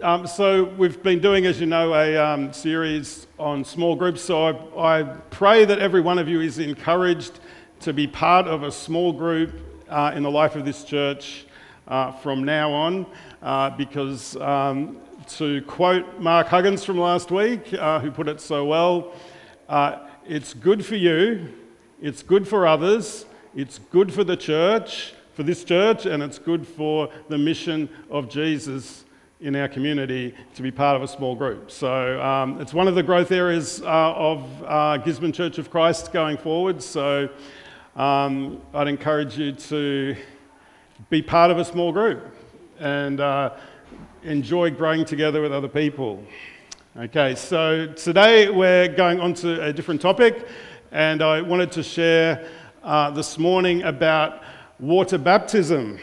So we've been doing, as you know, a series on small groups. So I pray that every one of you is encouraged to be part of a small group in the life of this church from now on, because to quote Mark Huggins from last week, who put it so well, it's good for you, it's good for others, it's good for the church, for this church, and it's good for the mission of Jesus in our community to be part of a small group. So it's one of the growth areas of Gisborne Church of Christ going forward. So I'd encourage you to be part of a small group and enjoy growing together with other people. Okay, so today we're going on to a different topic, and I wanted to share this morning about water baptism.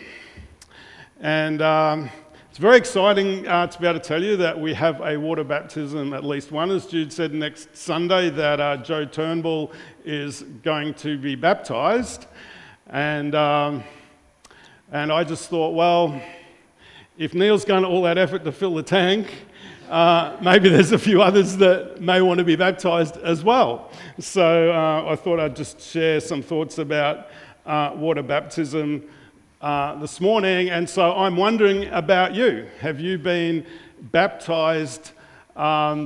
And it's very exciting to be able to tell you that we have a water baptism, at least one, as Jude said, next Sunday, that Joe Turnbull is going to be baptised. And I just thought, well, if Neil's going to all that effort to fill the tank, maybe there's a few others that may want to be baptised as well. So I thought I'd just share some thoughts about water baptism this morning. And so I'm wondering about you. Have you been baptised in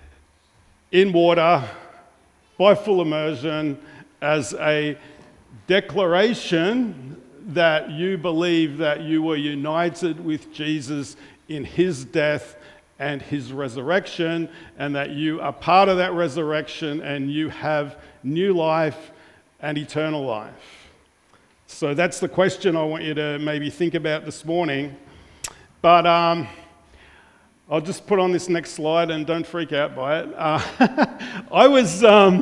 water by full immersion as a declaration that you believe that you were united with Jesus in his death and his resurrection, and that you are part of that resurrection and you have new life and eternal life? So that's the question I want you to maybe think about this morning. But I'll just put on this next slide and don't freak out by it. I was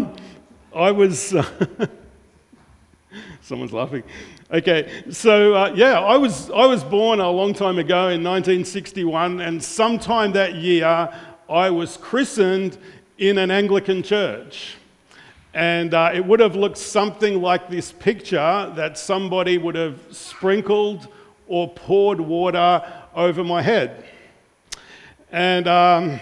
someone's laughing. Okay, so I was born a long time ago in 1961, and sometime that year I was christened in an Anglican church. And it would have looked something like this picture, that somebody would have sprinkled or poured water over my head. And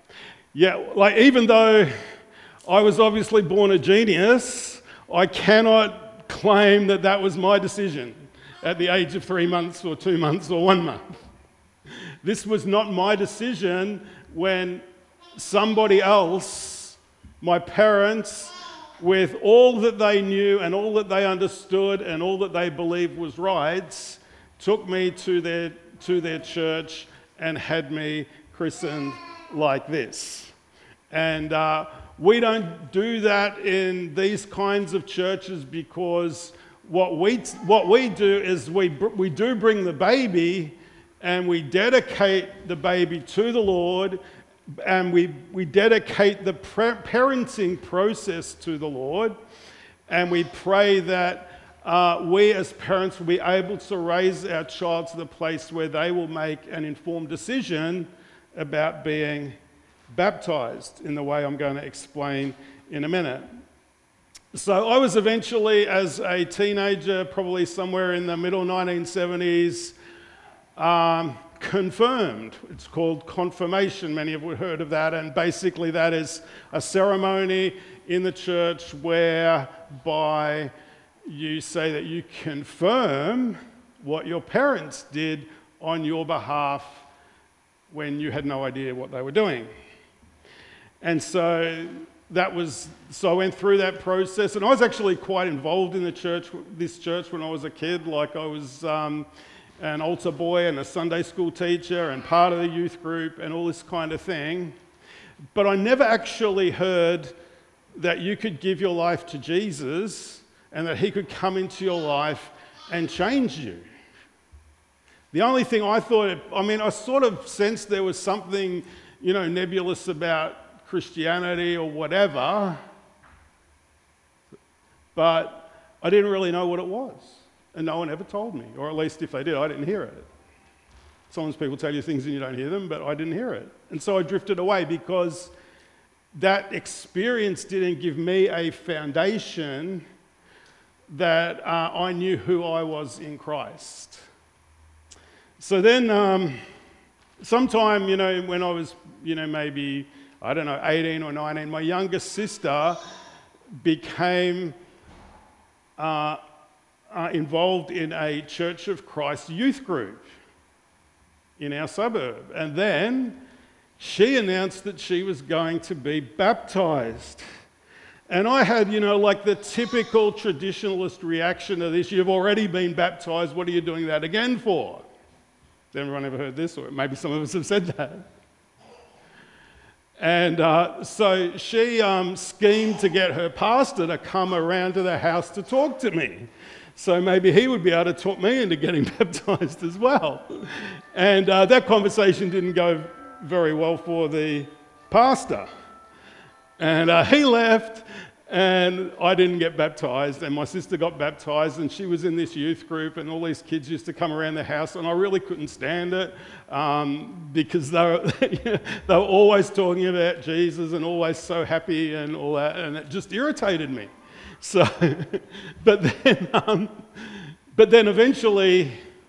even though I was obviously born a genius, I cannot claim that that was my decision at the age of 3 months or 2 months or 1 month. This was not my decision when somebody else, my parents, with all that they knew and all that they understood and all that they believed was right, took me to their church and had me christened like this. And we don't do that in these kinds of churches, because what we do is we do bring the baby and we dedicate the baby to the Lord, and we dedicate the parenting process to the Lord, and we pray that we as parents will be able to raise our child to the place where they will make an informed decision about being baptized in the way I'm going to explain in a minute. So I was eventually, as a teenager, probably somewhere in the middle 1970s, confirmed. It's called confirmation. Many of you have heard of that, and basically that is a ceremony in the church whereby you say that you confirm what your parents did on your behalf when you had no idea what they were doing. And so I went through that process, and I was actually quite involved in this church when I was a kid. Like, I was an altar boy and a Sunday school teacher and part of the youth group and all this kind of thing. But I never actually heard that you could give your life to Jesus and that he could come into your life and change you. The only thing I thought, I sort of sensed there was something, nebulous about Christianity or whatever, but I didn't really know what it was. And no one ever told me, or at least if they did, I didn't hear it. Sometimes people tell you things and you don't hear them, but I didn't hear it. And so I drifted away, because that experience didn't give me a foundation that I knew who I was in Christ. So then sometime, when I was, maybe, I don't know, 18 or 19, my youngest sister became involved in a Church of Christ youth group in our suburb. And then she announced that she was going to be baptised. And I had, like the typical traditionalist reaction to this: you've already been baptised, what are you doing that again for? Has everyone ever heard this? Or maybe some of us have said that. And so she schemed to get her pastor to come around to the house to talk to me. So maybe he would be able to talk me into getting baptised as well. And that conversation didn't go very well for the pastor. And he left, and I didn't get baptised, and my sister got baptised, and she was in this youth group, and all these kids used to come around the house, and I really couldn't stand it because they were always talking about Jesus and always so happy and all that, and it just irritated me. So, but then eventually,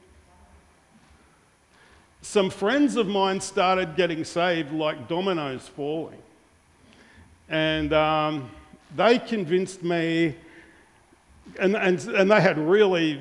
some friends of mine started getting saved like dominoes falling. And they convinced me, and they had really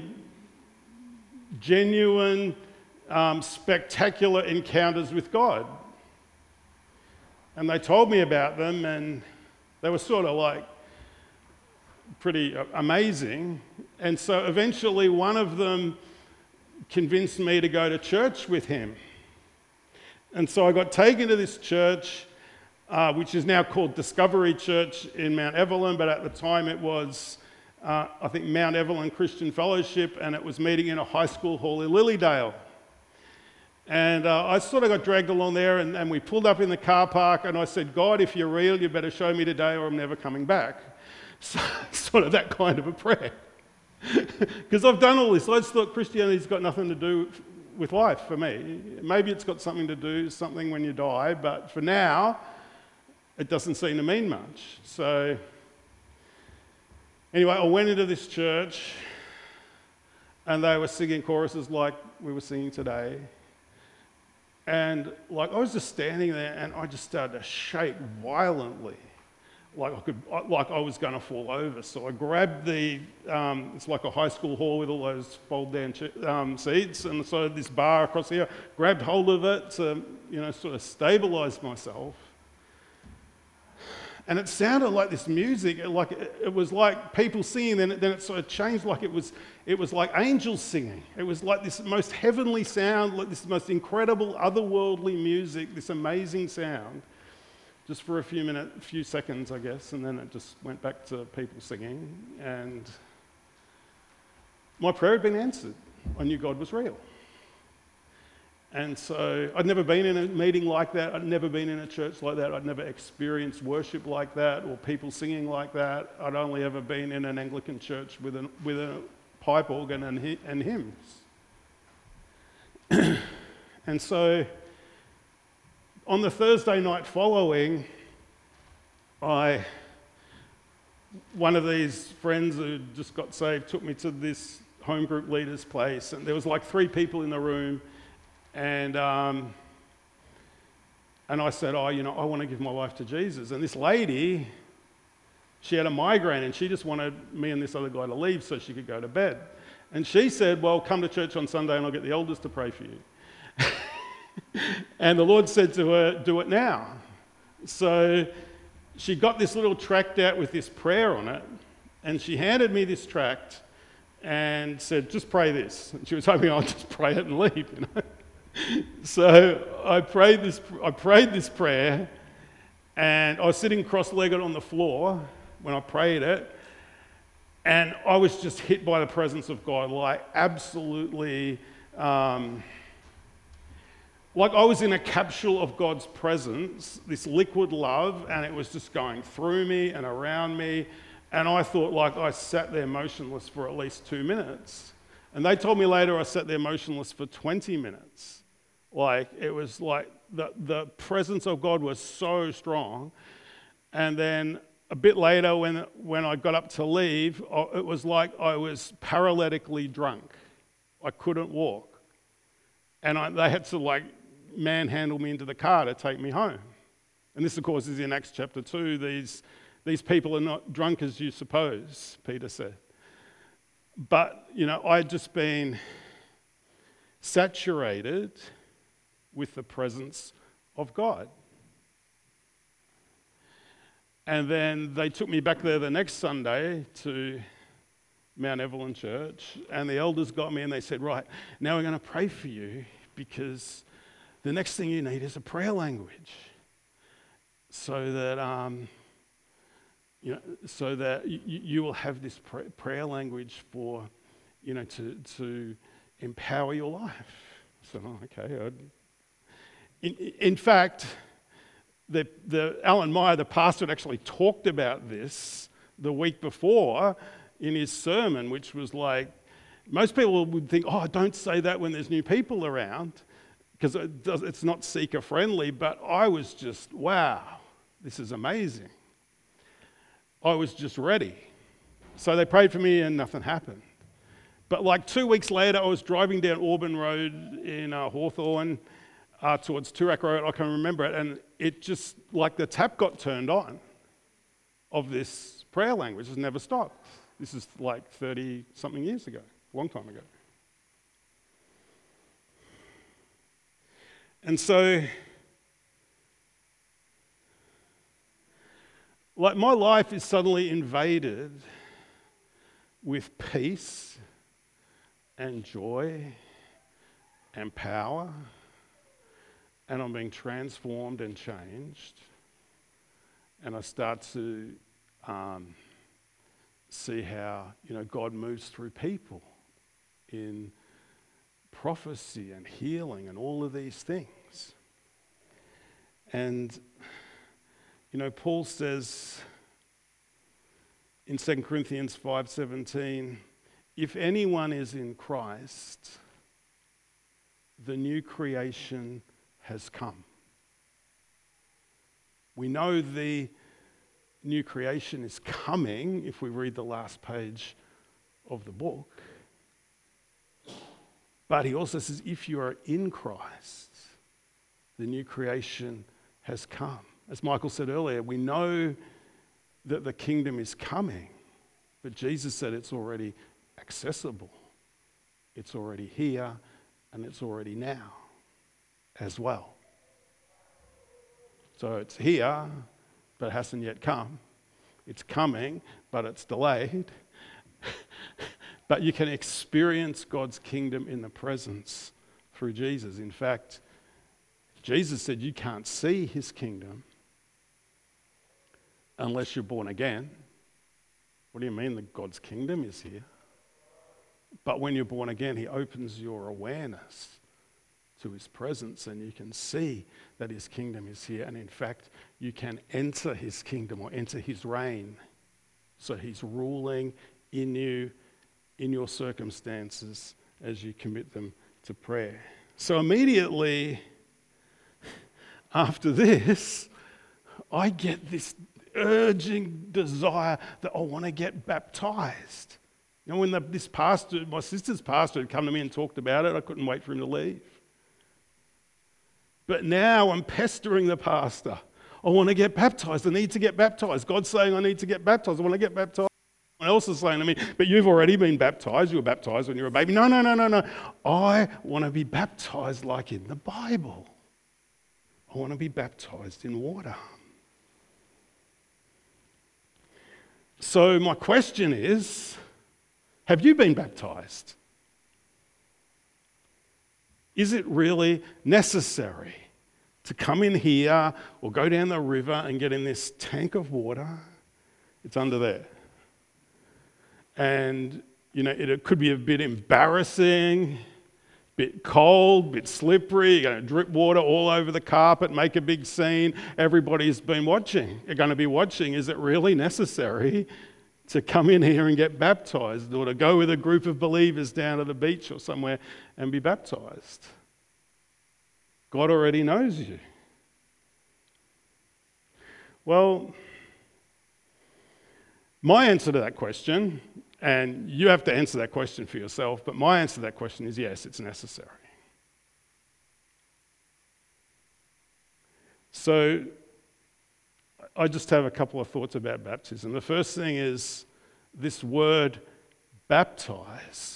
genuine, spectacular encounters with God. And they told me about them, and they were sort of like pretty amazing. And so eventually one of them convinced me to go to church with him. And so I got taken to this church, which is now called Discovery Church in Mount Evelyn, but at the time it was, I think, Mount Evelyn Christian Fellowship, and it was meeting in a high school hall in Lilydale. And I sort of got dragged along there, and we pulled up in the car park, and I said, God, if you're real, you better show me today or I'm never coming back. So, sort of that kind of a prayer. Because I've done all this. I just thought Christianity's got nothing to do with life for me. Maybe it's got something to do, something when you die, but for now, it doesn't seem to mean much. So anyway, I went into this church, and they were singing choruses like we were singing today. And I was just standing there, and I just started to shake violently, like I was going to fall over. So I grabbed it's like a high school hall with all those fold-down seats, and so this bar across here, grabbed hold of it to, sort of stabilise myself. And it sounded like this music, it was like people singing, then it sort of changed, like it was like angels singing. It was like this most heavenly sound, like this most incredible otherworldly music, this amazing sound, just for a few seconds, I guess, and then it just went back to people singing, and my prayer had been answered. I knew God was real. And so I'd never been in a meeting like that. I'd never been in a church like that. I'd never experienced worship like that or people singing like that. I'd only ever been in an Anglican church with a pipe organ and hymns. And so on the Thursday night following, one of these friends who just got saved took me to this home group leader's place, and there was like 3 people in the room. And I said, I want to give my life to Jesus. And this lady, she had a migraine, and she just wanted me and this other guy to leave so she could go to bed. And she said, well, come to church on Sunday and I'll get the elders to pray for you. And the Lord said to her, do it now. So she got this little tract out with this prayer on it, and she handed me this tract and said, just pray this. And she was hoping I'd just pray it and leave, So I prayed this prayer, and I was sitting cross-legged on the floor when I prayed it, and I was just hit by the presence of God, like absolutely, like I was in a capsule of God's presence, this liquid love, and it was just going through me and around me, and I thought like I sat there motionless for at least 2 minutes. And they told me later I sat there motionless for 20 minutes. Like, it was like the presence of God was so strong. And then a bit later when I got up to leave, it was like I was paralytically drunk. I couldn't walk. And they had to manhandle me into the car to take me home. And this, of course, is in Acts chapter 2. These people are not drunk as you suppose, Peter said. But, I'd just been saturated with the presence of God. And then they took me back there the next Sunday to Mount Evelyn Church, and the elders got me and they said, right, now we're going to pray for you because the next thing you need is a prayer language so that you will have this prayer language for, to empower your life. So, okay. In fact, the Alan Meyer, the pastor, had actually talked about this the week before in his sermon, which was like, most people would think, oh, don't say that when there's new people around, because it's not seeker-friendly, but I was just, wow, this is amazing. I was just ready. So they prayed for me and nothing happened. But like 2 weeks later, I was driving down Auburn Road in Hawthorne towards Toorak Road, I can remember it, and it just, like the tap got turned on of this prayer language. It's never stopped. This is like 30-something years ago, a long time ago. And so, like my life is suddenly invaded with peace and joy and power, and I'm being transformed and changed, and I start to see how God moves through people in prophecy and healing and all of these things. And Paul says in 2 Corinthians 5:17, if anyone is in Christ, the new creation has come. We know the new creation is coming if we read the last page of the book. But he also says, if you are in Christ, the new creation has come. As Michael said earlier, we know that the kingdom is coming, but Jesus said it's already accessible. It's already here, and it's already now as well. So it's here, but it hasn't yet come. It's coming, but it's delayed. But you can experience God's kingdom in the presence through Jesus. In fact, Jesus said you can't see his kingdom unless you're born again. What do you mean that God's kingdom is here? But when you're born again, he opens your awareness to his presence, and you can see that his kingdom is here. And in fact, you can enter his kingdom or enter his reign. So he's ruling in you, in your circumstances, as you commit them to prayer. So immediately after this, I get this urging desire that I want to get baptized. When this pastor, my sister's pastor, had come to me and talked about it, I couldn't wait for him to leave. But now I'm pestering the pastor. I want to get baptized. I need to get baptized. God's saying I need to get baptized. I want to get baptized. Someone else is saying to me, but you've already been baptized. You were baptized when you were a baby. No. I want to be baptized like in the Bible. I want to be baptized in water. So my question is, have you been baptized? Is it really necessary to come in here or go down the river and get in this tank of water? It's under there. And, it could be a bit embarrassing, bit cold, bit slippery. You're going to drip water all over the carpet, make a big scene. Everybody's been watching. You're going to be watching. Is it really necessary to come in here and get baptized, or to go with a group of believers down to the beach or somewhere and be baptized? God already knows you. Well, my answer to that question, and you have to answer that question for yourself, but my answer to that question is yes, it's necessary. So I just have a couple of thoughts about baptism. The first thing is this word baptize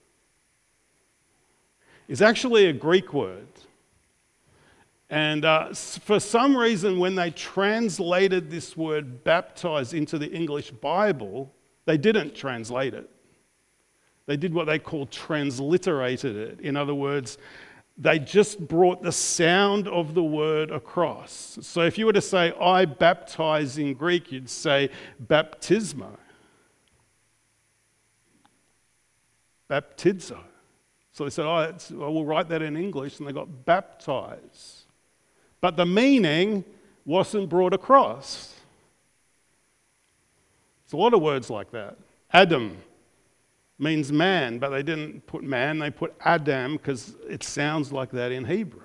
is actually a Greek word. And for some reason, when they translated this word baptize into the English Bible, they didn't translate it. They did what they call transliterated it. In other words, they just brought the sound of the word across. So if you were to say, I baptize in Greek, you'd say baptismo. Baptizo. So they said, we'll write that in English, and they got baptize. But the meaning wasn't brought across. There's a lot of words like that. Adam means man, but they didn't put man, they put Adam because it sounds like that in Hebrew.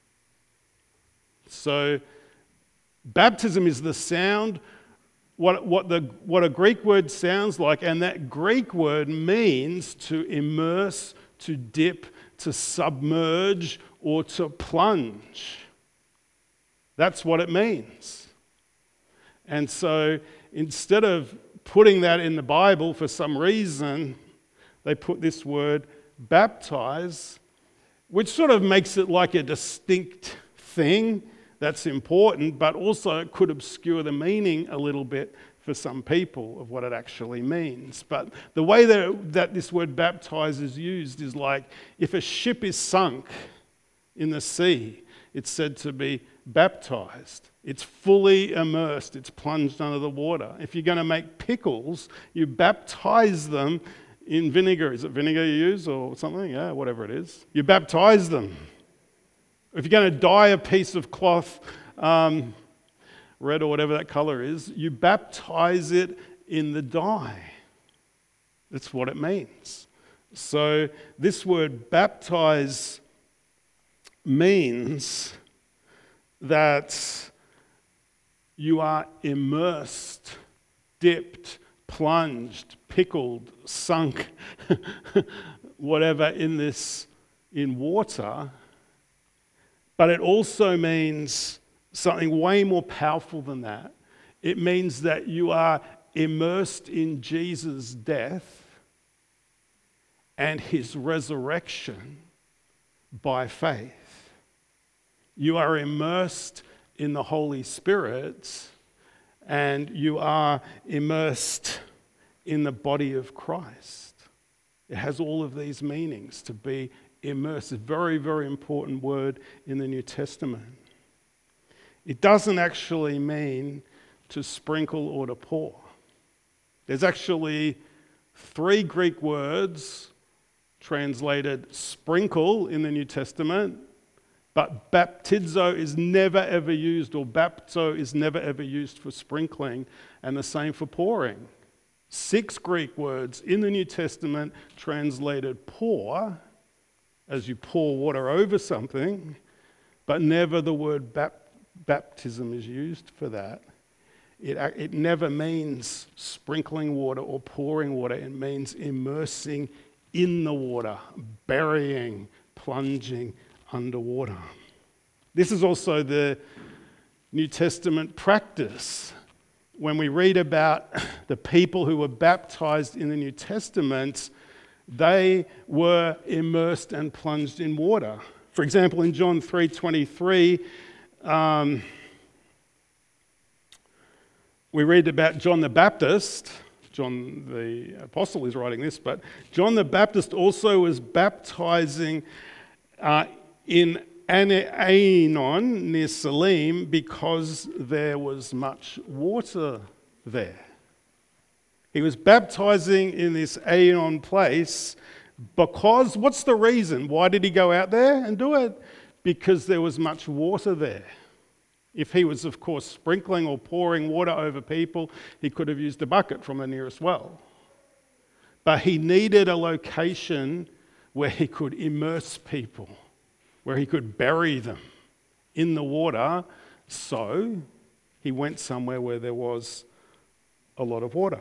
So baptism is the sound, what a Greek word sounds like, and that Greek word means to immerse, to dip, to submerge, or to plunge. That's what it means. And so instead of putting that in the Bible for some reason, they put this word baptize, which sort of makes it like a distinct thing that's important, but also it could obscure the meaning a little bit for some people of what it actually means. But the way that this word baptize is used is like if a ship is sunk in the sea, it's said to be baptized. It's fully immersed. It's plunged under the water. If you're going to make pickles, you baptize them in vinegar. Is it vinegar you use or something? Yeah, whatever it is. You baptize them. If you're going to dye a piece of cloth red or whatever that color is, you baptize it in the dye. That's what it means. So this word baptize means that you are immersed, dipped, plunged, pickled, sunk, whatever in water. But it also means something way more powerful than that. It means that you are immersed in Jesus' death and his resurrection by faith. You are immersed in the Holy Spirit and you are immersed in the body of Christ. It has all of these meanings, to be immersed. A very, very important word in the New Testament. It doesn't actually mean to sprinkle or to pour. There's actually 3 Greek words translated sprinkle in the New Testament, but baptizo is never ever used, or bapto is never ever used for sprinkling, and the same for pouring. 6 Greek words in the New Testament translated pour, as you pour water over something, but never the word baptism is used for that. It never means sprinkling water or pouring water. It means immersing in the water, burying, plunging underwater. This is also the New Testament practice. When we read about the people who were baptized in the New Testament, they were immersed and plunged in water. For example, in John 3:23, we read about John the Baptist. John the Apostle is writing this, but John the Baptist also was baptizing in Aenon near Salim because there was much water there. He was baptizing in this Aenon place because, what's the reason? Why did he go out there and do it? Because there was much water there. If he was, of course, sprinkling or pouring water over people, he could have used a bucket from the nearest well. But he needed a location where he could immerse people, where he could bury them in the water. So he went somewhere where there was a lot of water.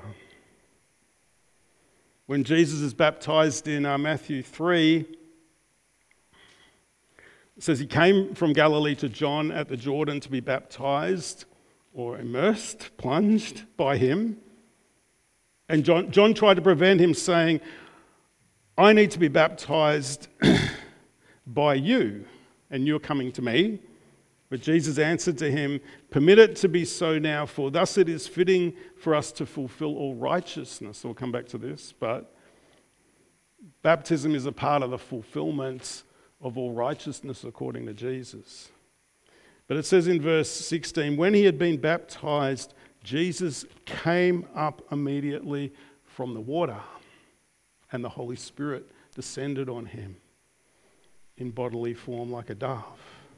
When Jesus is baptized in Matthew 3, It says he came from Galilee to John at the Jordan to be baptized or immersed, plunged by him. And John tried to prevent him, saying, I need to be baptized by you, and you're coming to me. But Jesus answered to him, permit it to be so now, for thus it is fitting for us to fulfill all righteousness. We'll come back to this, but baptism is a part of the fulfillment of all righteousness according to Jesus. But it says in verse 16, when he had been baptized, Jesus came up immediately from the water, and the Holy Spirit descended on him in bodily form like a dove.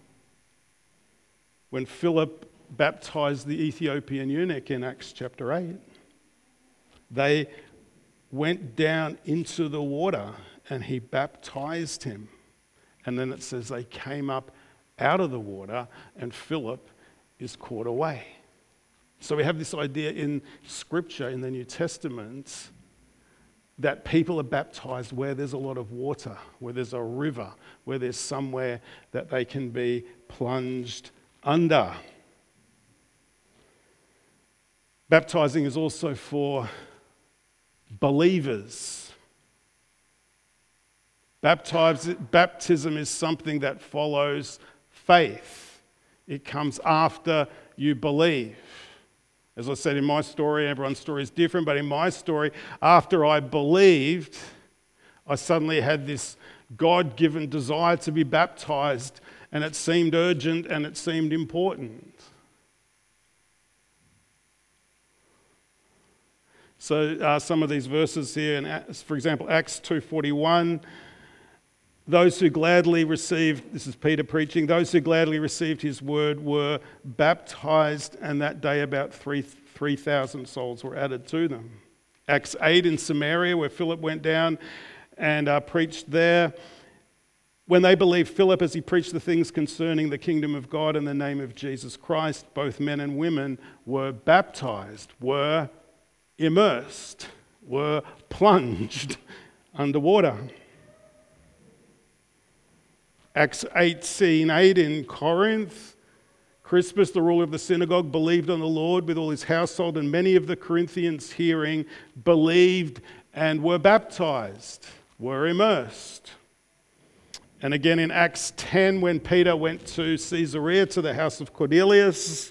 When Philip baptized the Ethiopian eunuch in Acts chapter 8, they went down into the water and he baptized him. And then it says they came up out of the water and Philip is caught away. So we have this idea in Scripture, in the New Testament, that people are baptized where there's a lot of water, where there's a river, where there's somewhere that they can be plunged under. Baptizing is also for believers. Baptism is something that follows faith. It comes after you believe. As I said in my story, everyone's story is different, but in my story, after I believed, I suddenly had this God-given desire to be baptized, and it seemed urgent and it seemed important. So some of these verses here, for example, Acts 2:41, those who gladly received, this is Peter preaching, those who gladly received his word were baptized, and that day about 3,000 souls were added to them. Acts 8 in Samaria, where Philip went down and preached there. When they believed Philip as he preached the things concerning the kingdom of God in the name of Jesus Christ, both men and women were baptized, were immersed, were plunged underwater. Acts 8, scene 8 in Corinth, Crispus, the ruler of the synagogue, believed on the Lord with all his household, and many of the Corinthians hearing believed and were baptized, were immersed. And again in Acts 10, when Peter went to Caesarea, to the house of Cornelius,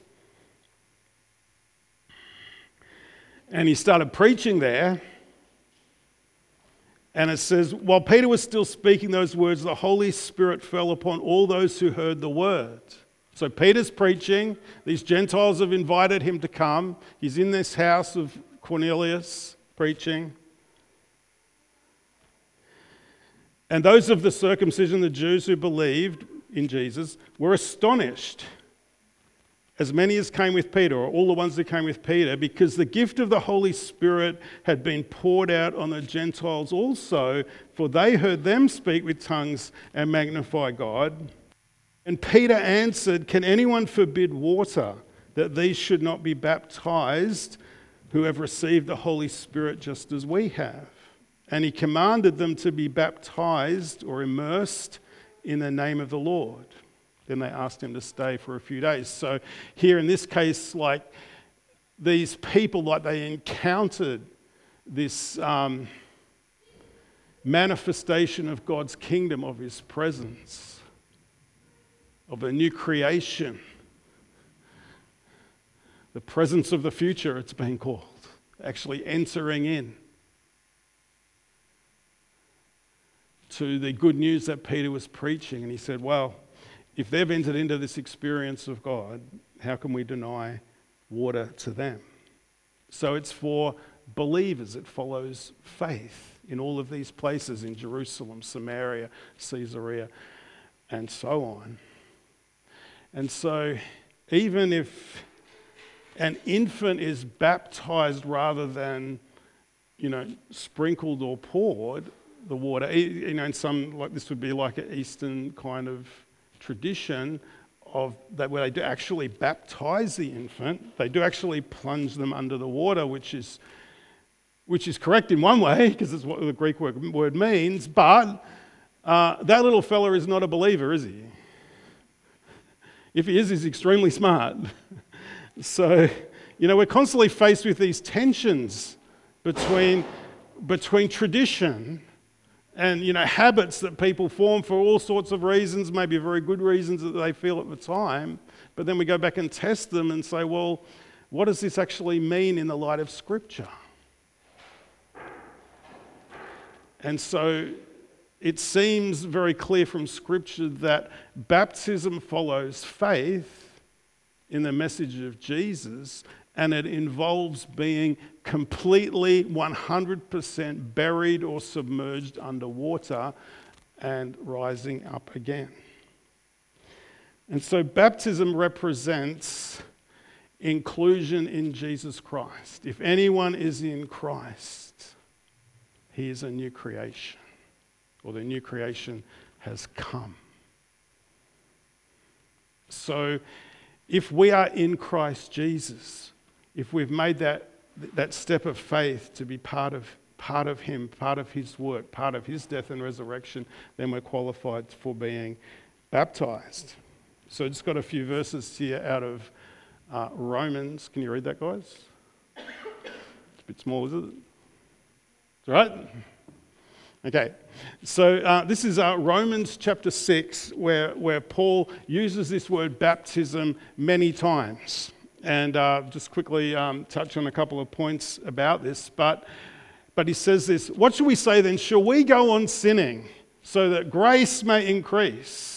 and he started preaching there, and it says, while Peter was still speaking those words, the Holy Spirit fell upon all those who heard the word. So Peter's preaching. These Gentiles have invited him to come. He's in this house of Cornelius preaching. And those of the circumcision, the Jews who believed in Jesus, were astonished, as many as came with Peter, or all the ones that came with Peter, because the gift of the Holy Spirit had been poured out on the Gentiles also, for they heard them speak with tongues and magnify God. And Peter answered, can anyone forbid water that these should not be baptized who have received the Holy Spirit just as we have? And he commanded them to be baptized or immersed in the name of the Lord. Then they asked him to stay for a few days. So here in this case, like these people, like they encountered this manifestation of God's kingdom, of his presence, of a new creation. The presence of the future, it's been called. Actually entering in to the good news that Peter was preaching. And he said, well, if they've entered into this experience of God, how can we deny water to them? So it's for believers. It follows faith in all of these places, in Jerusalem, Samaria, Caesarea, and so on. And so even if an infant is baptized rather than, sprinkled or poured, the water, in some, like this would be like an Eastern kind of tradition of that, where they do actually baptize the infant. They do actually plunge them under the water, which is correct in one way, because it's what the Greek word means, but that little fella is not a believer, is he? If he is, he's extremely smart. So, we're constantly faced with these tensions between tradition and, habits that people form for all sorts of reasons, maybe very good reasons that they feel at the time. But then we go back and test them and say, well, what does this actually mean in the light of Scripture? And so it seems very clear from Scripture that baptism follows faith in the message of Jesus, and it involves being completely 100% buried or submerged under water and rising up again. And so baptism represents inclusion in Jesus Christ. If anyone is in Christ, he is a new creation, or the new creation has come. So if we are in Christ Jesus, if we've made that step of faith to be part of him, part of his work, part of his death and resurrection, then we're qualified for being baptized. So I just got a few verses here out of Romans. Can you read that, guys? It's a bit small, is it? It's all right? Okay. So this is Romans chapter 6, where Paul uses this word baptism many times. And just quickly touch on a couple of points about this. But he says this: what shall we say then? Shall we go on sinning so that grace may increase?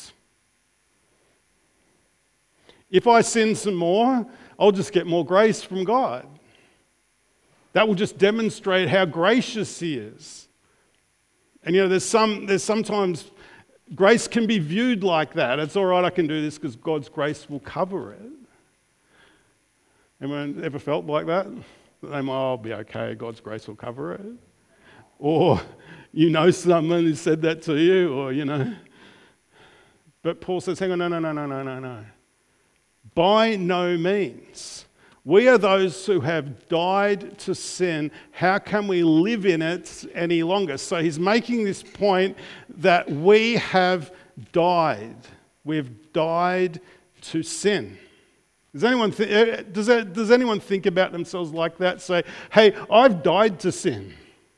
If I sin some more, I'll just get more grace from God. That will just demonstrate how gracious he is. And there's sometimes grace can be viewed like that. It's all right, I can do this because God's grace will cover it. Anyone ever felt like that? I'll be okay, God's grace will cover it. Or someone who said that to you, or But Paul says, hang on, no. By no means. We are those who have died to sin. How can we live in it any longer? So he's making this point that we have died. We've died to sin. Does anyone think about themselves like that? Say, hey, I've died to sin.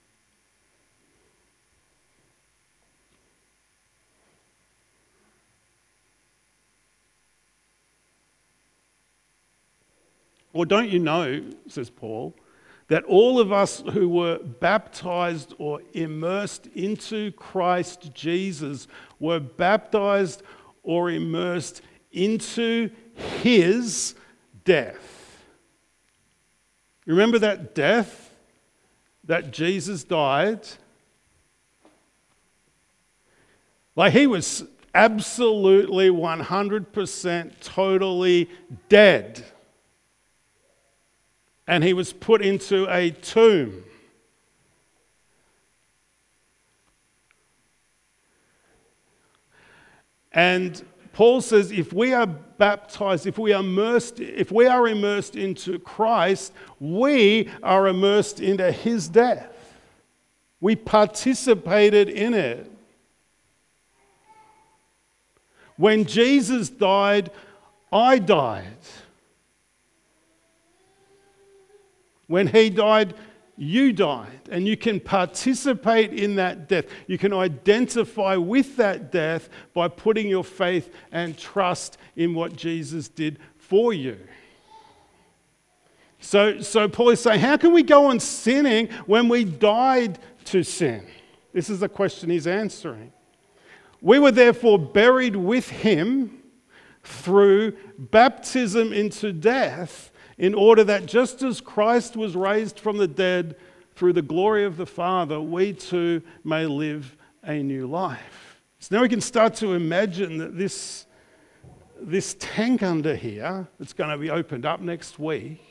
Or don't you know, says Paul, that all of us who were baptized or immersed into Christ Jesus were baptized or immersed into his death? Remember that death that Jesus died? Like, he was absolutely 100% totally dead. And he was put into a tomb. And Paul says if we are baptized, if we are immersed into Christ, we are immersed into his death. We participated in it. When Jesus died, I died. When he died, you died. And you can participate in that death. You can identify with that death by putting your faith and trust in what Jesus did for you. So Paul is saying, how can we go on sinning when we died to sin? This is the question he's answering. We were therefore buried with him through baptism into death, in order that just as Christ was raised from the dead through the glory of the Father, we too may live a new life. So now we can start to imagine that this tank under here that's going to be opened up next week,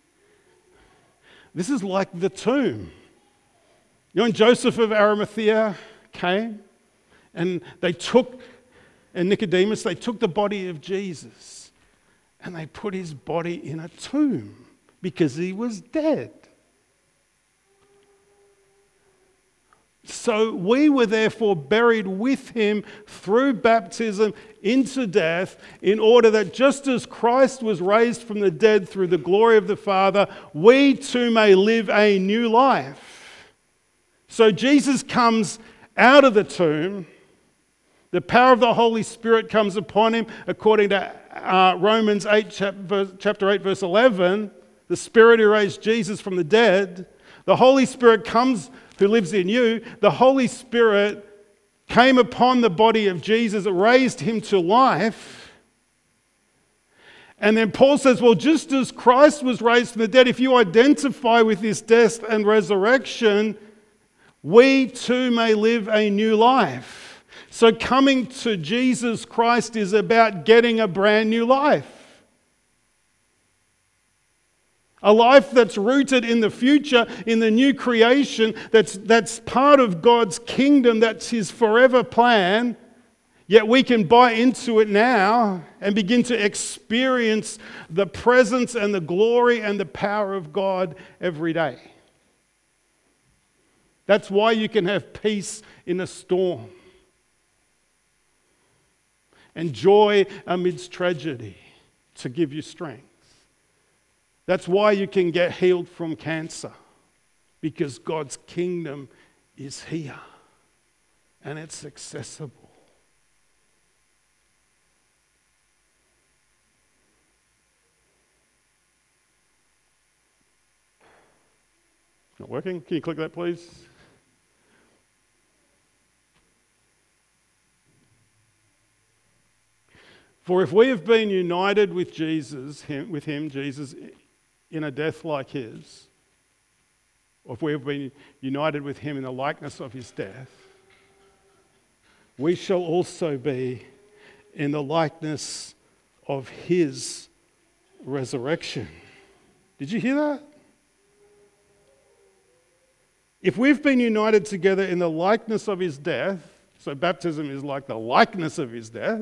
this is like the tomb. When Joseph of Arimathea came and Nicodemus, they took the body of Jesus and they put his body in a tomb because he was dead. So we were therefore buried with him through baptism into death, in order that just as Christ was raised from the dead through the glory of the Father, we too may live a new life. So Jesus comes out of the tomb. The power of the Holy Spirit comes upon him, according to Romans 8, chapter 8, verse 11. The Spirit who raised Jesus from the dead. The Holy Spirit comes, who lives in you. The Holy Spirit came upon the body of Jesus, raised him to life. And then Paul says, well, just as Christ was raised from the dead, if you identify with his death and resurrection, we too may live a new life. So coming to Jesus Christ is about getting a brand new life. A life that's rooted in the future, in the new creation, that's part of God's kingdom, that's his forever plan. Yet we can buy into it now and begin to experience the presence and the glory and the power of God every day. That's why you can have peace in a storm and joy amidst tragedy to give you strength. That's why you can get healed from cancer, because God's kingdom is here and it's accessible. Not working? Can you click that, please? For if we have been united with Jesus, Jesus, in a death like his, or if we have been united with him in the likeness of his death, we shall also be in the likeness of his resurrection. Did you hear that? If we've been united together in the likeness of his death, so baptism is like the likeness of his death,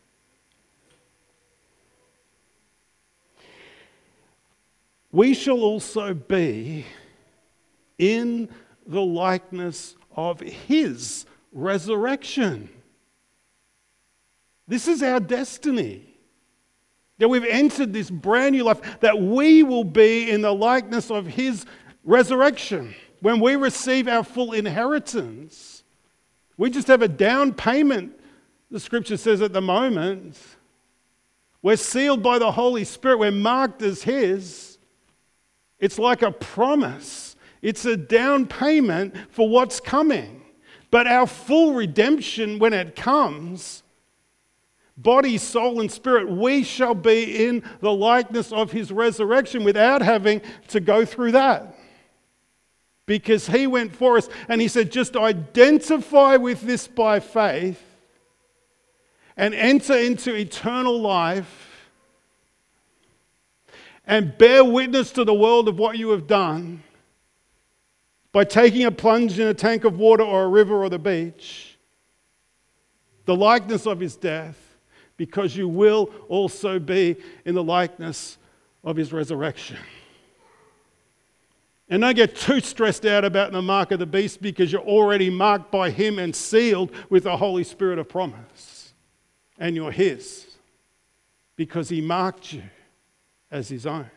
we shall also be in the likeness of his resurrection. This is our destiny. That we've entered this brand new life, that we will be in the likeness of his resurrection. When we receive our full inheritance, we just have a down payment, the scripture says at the moment. We're sealed by the Holy Spirit. We're marked as his. It's like a promise. It's a down payment for what's coming. But our full redemption, when it comes, body, soul, and spirit, we shall be in the likeness of his resurrection without having to go through that. Because he went for us and he said, just identify with this by faith and enter into eternal life and bear witness to the world of what you have done by taking a plunge in a tank of water or a river or the beach, the likeness of his death, because you will also be in the likeness of his resurrection. And don't get too stressed out about the mark of the beast, because you're already marked by him and sealed with the Holy Spirit of promise. And you're his, because he marked you as his own.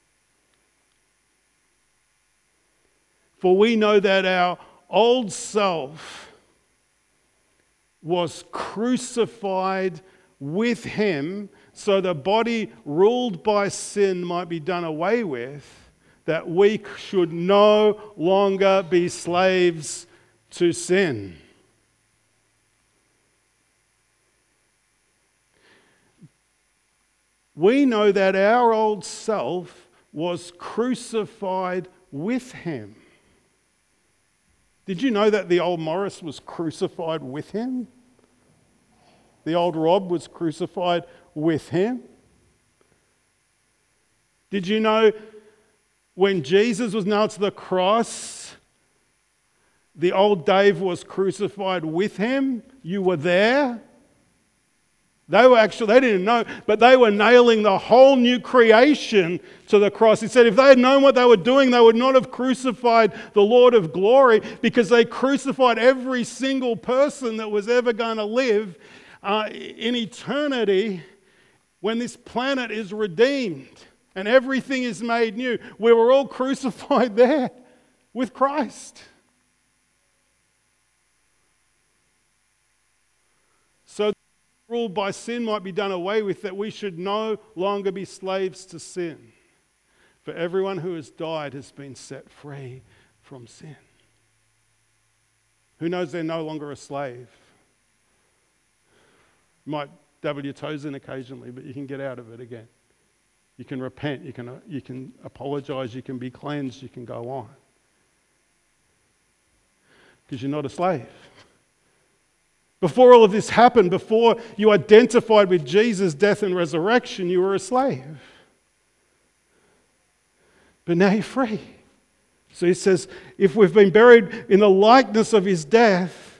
For we know that our old self was crucified with him, so the body ruled by sin might be done away with, that we should no longer be slaves to sin. We know that our old self was crucified with him. Did you know that the old Morris was crucified with him? The old Rob was crucified with him? Did you know when Jesus was nailed to the cross, the old Dave was crucified with him? You were there. They didn't know, but they were nailing the whole new creation to the cross. He said if they had known what they were doing, they would not have crucified the Lord of glory, because they crucified every single person that was ever going to live in eternity when this planet is redeemed and everything is made new. We were all crucified there with Christ. So ruled by sin might be done away with, that we should no longer be slaves to sin. For everyone who has died has been set free from sin. Who knows they're no longer a slave? You might dabble your toes in occasionally, but you can get out of it again. You can repent, you can apologize, you can be cleansed, you can go on. Because you're not a slave. Before all of this happened, before you identified with Jesus' death and resurrection, you were a slave. But now you're free. So he says, if we've been buried in the likeness of his death,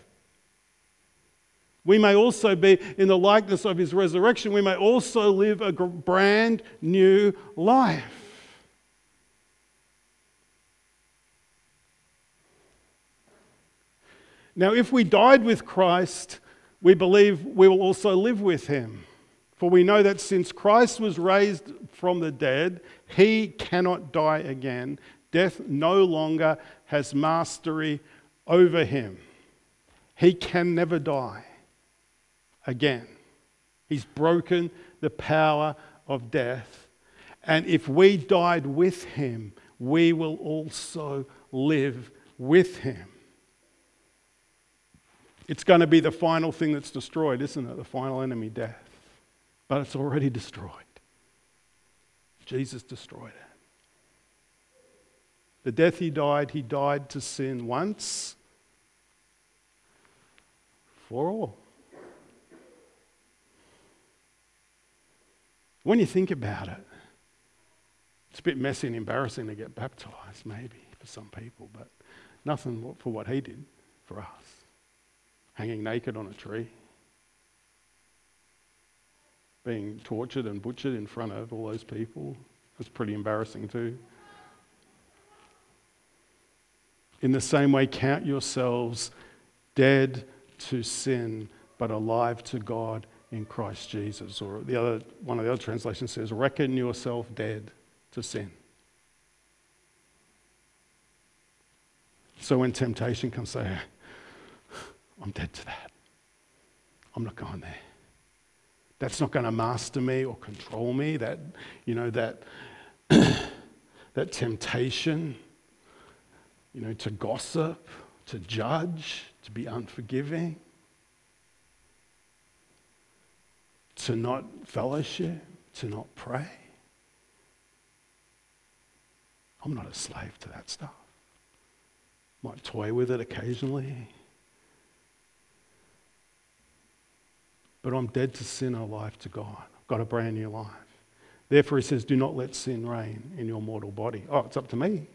we may also be in the likeness of his resurrection. We may also live a brand new life. Now, if we died with Christ, we believe we will also live with him. For we know that since Christ was raised from the dead, he cannot die again. Death no longer has mastery over him. He can never die again. He's broken the power of death. And if we died with him, we will also live with him. It's going to be the final thing that's destroyed, isn't it? The final enemy, death. But it's already destroyed. Jesus destroyed it. The death he died to sin once for all. When you think about it, it's a bit messy and embarrassing to get baptized, maybe, for some people, but nothing for what he did for us. Hanging naked on a tree, being tortured and butchered in front of all those people. It's pretty embarrassing too. In the same way, count yourselves dead to sin, but alive to God in Christ Jesus. Or one of the other translations says, reckon yourself dead to sin. So when temptation comes, say, I'm dead to that. I'm not going there. That's not going to master me or control me. That temptation, to gossip, to judge, to be unforgiving, to not fellowship, to not pray. I'm not a slave to that stuff. Might toy with it occasionally. But I'm dead to sin, alive to God. I've got a brand new life. Therefore, he says, do not let sin reign in your mortal body. Oh, it's up to me.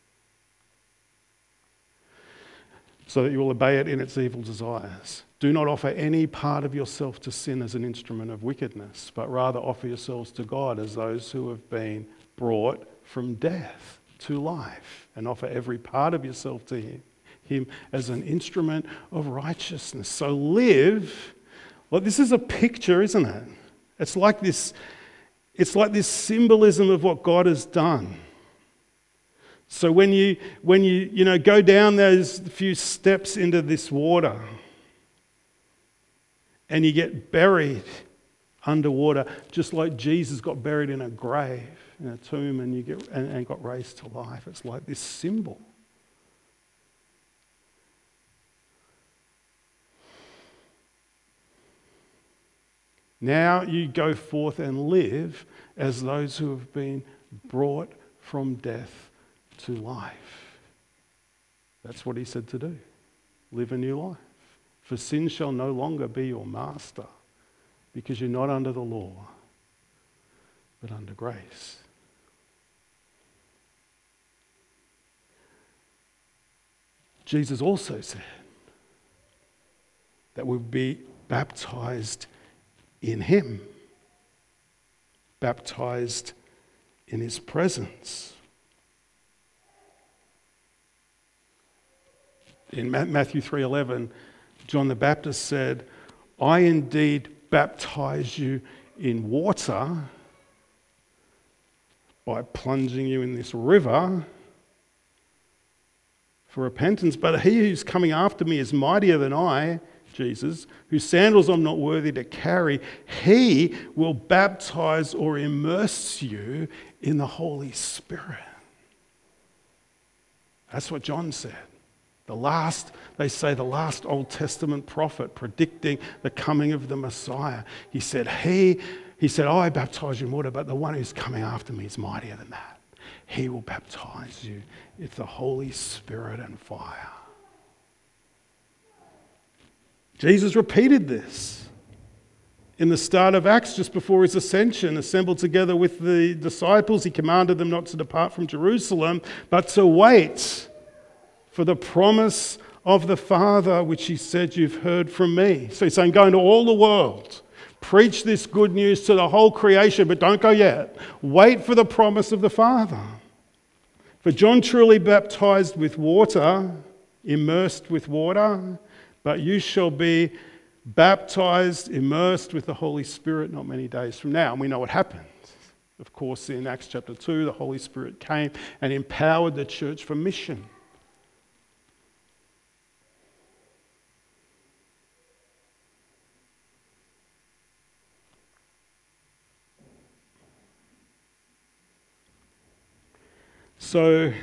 So that you will obey it in its evil desires. Do not offer any part of yourself to sin as an instrument of wickedness, but rather offer yourselves to God as those who have been brought from death to life, and offer every part of yourself to him as an instrument of righteousness. So live. Well, this is a picture, isn't it? It's like this symbolism of what God has done. So when you go down those few steps into this water and you get buried underwater, just like Jesus got buried in a grave, in a tomb, and got raised to life. It's like this symbol. Now you go forth and live as those who have been brought from death to life. That's what he said to do. Live a new life. For sin shall no longer be your master, because you're not under the law, but under grace. Jesus also said that we'll be baptized in him, baptized in his presence. In Matthew 3:11, John the Baptist said, I indeed baptize you in water by plunging you in this river for repentance, but he who's coming after me is mightier than I, Jesus, whose sandals I'm not worthy to carry. He will baptize or immerse you in the Holy Spirit. That's what John said. The last Old Testament prophet predicting the coming of the Messiah. He said, I baptize you in water, but the one who's coming after me is mightier than that. He will baptize you with the Holy Spirit and fire. Jesus repeated this in the start of Acts, just before his ascension. Assembled together with the disciples, he commanded them not to depart from Jerusalem, but to wait for the promise of the Father, which he said, you've heard from me. So he's saying, go into all the world, preach this good news to the whole creation, but don't go yet. Wait for the promise of the Father. For John truly baptized with water, immersed with water, but you shall be baptized, immersed with the Holy Spirit not many days from now. And we know what happened. Of course, in Acts chapter 2, the Holy Spirit came and empowered the church for mission. So,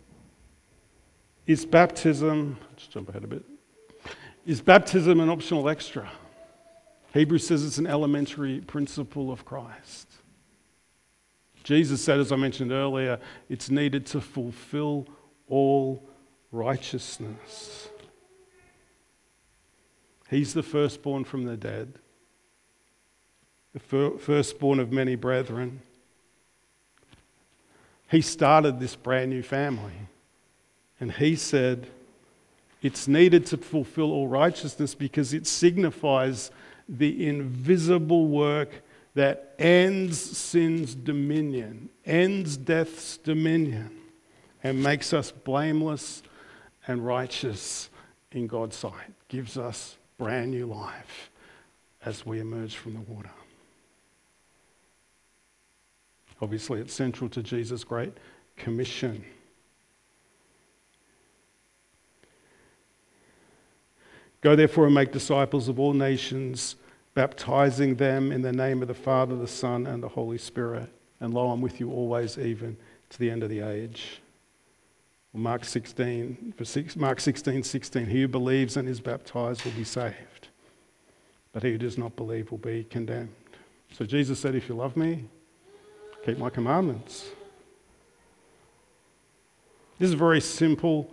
is baptism, let's jump ahead a bit, is baptism an optional extra? Hebrews says it's an elementary principle of Christ. Jesus said, as I mentioned earlier, it's needed to fulfill all righteousness. He's the firstborn from the dead, the firstborn of many brethren. He started this brand new family. And he said, it's needed to fulfill all righteousness because it signifies the invisible work that ends sin's dominion, ends death's dominion, and makes us blameless and righteous in God's sight. Gives us brand new life as we emerge from the water. Obviously, it's central to Jesus' great commission. Go therefore and make disciples of all nations, baptizing them in the name of the Father, the Son, and the Holy Spirit. And lo, I'm with you always, even to the end of the age. Mark 16:16, he who believes and is baptized will be saved, but he who does not believe will be condemned. So Jesus said, if you love me, keep my commandments. This is a very simple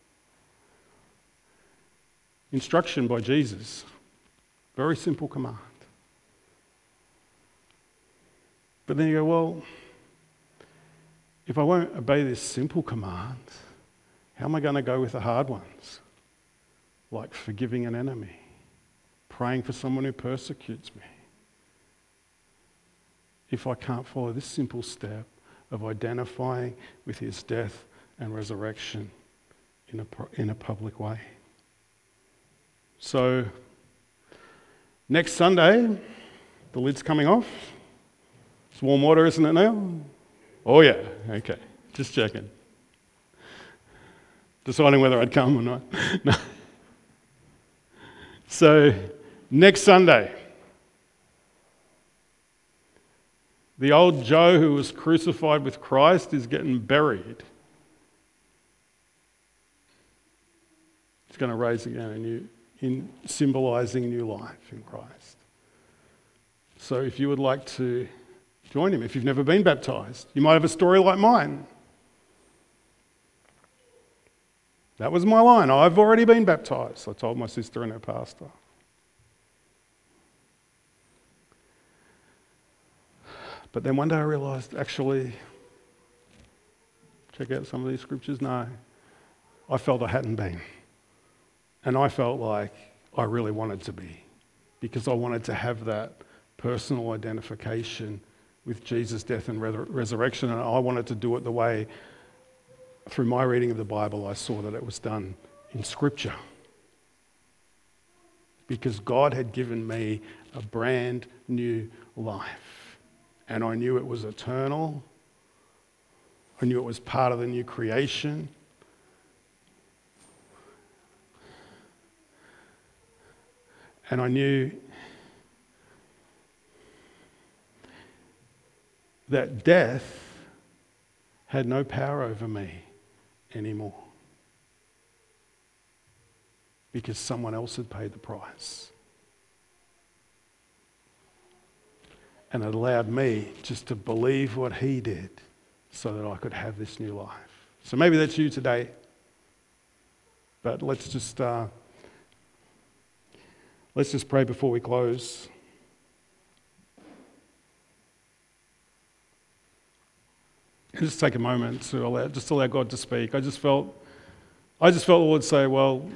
instruction by Jesus. Very simple command. But then you go, well, if I won't obey this simple command, how am I going to go with the hard ones? Like forgiving an enemy, praying for someone who persecutes me. If I can't follow this simple step of identifying with his death and resurrection in a public way. So, next Sunday, the lid's coming off. It's warm water, isn't it now? Oh yeah, okay, just checking. Deciding whether I'd come or not. No. So, next Sunday, the old Joe who was crucified with Christ is getting buried. He's going to rise again in symbolizing new life in Christ. So if you would like to join him, if you've never been baptized, you might have a story like mine. That was my line. I've already been baptized, I told my sister and her pastor. But then one day I realised, actually, check out some of these scriptures. No, I felt I hadn't been. And I felt like I really wanted to be, because I wanted to have that personal identification with Jesus' death and resurrection, and I wanted to do it the way, through my reading of the Bible, I saw that it was done in Scripture. Because God had given me a brand new life, and I knew it was eternal. I knew it was part of the new creation. And I knew that death had no power over me anymore, because someone else had paid the price. And it allowed me just to believe what he did so that I could have this new life. So maybe that's you today. But let's just pray before we close. And just take a moment to allow God to speak. I just felt the Lord say, well,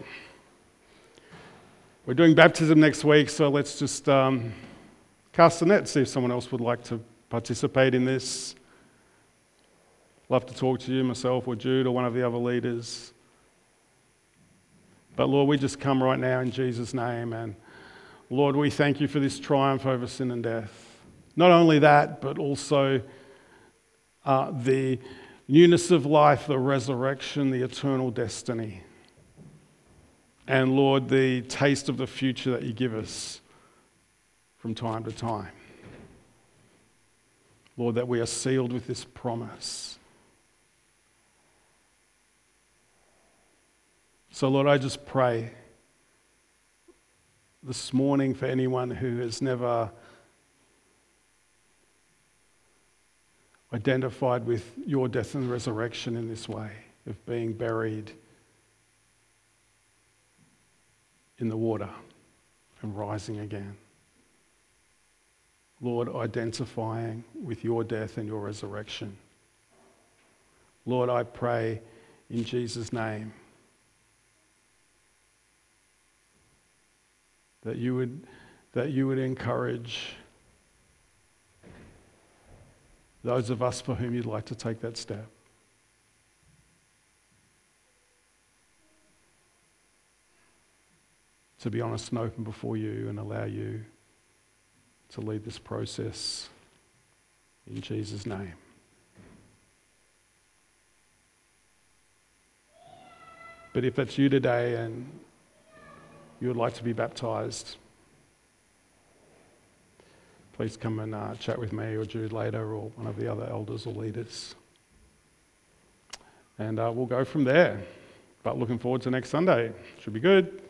we're doing baptism next week, so let's just cast the net, see if someone else would like to participate in this. Love to talk to you, myself or Jude or one of the other leaders. But Lord, we just come right now in Jesus' name, and Lord, we thank you for this triumph over sin and death. Not only that, but also the newness of life, the resurrection, the eternal destiny. And Lord, the taste of the future that you give us from time to time. Lord, that we are sealed with this promise. So Lord, I just pray this morning for anyone who has never identified with your death and resurrection in this way, of being buried in the water and rising again. Lord, identifying with your death and your resurrection. Lord, I pray in Jesus' name that you would encourage those of us for whom you'd like to take that step. To be honest and open before you and allow you to lead this process in Jesus' name. But if that's you today and you would like to be baptized, please come and chat with me or Jude later or one of the other elders or leaders. And we'll go from there. But looking forward to next Sunday. Should be good.